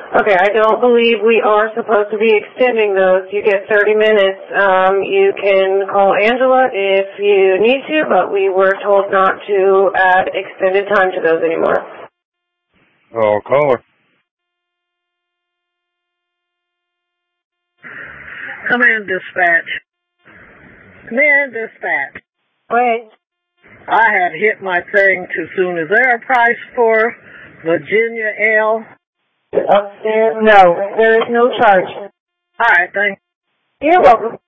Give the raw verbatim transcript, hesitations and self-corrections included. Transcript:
Okay, I don't believe we are supposed to be extending those. You get thirty minutes. Um, you can call Angela if you need to, but we were told not to add extended time to those anymore. I'll call her. Come in, dispatch. Come in, dispatch. Wait. I had hit my thing too soon. Is there a price for Virginia Ale? Upstairs? No, there is no charge. All right, thanks. You're welcome.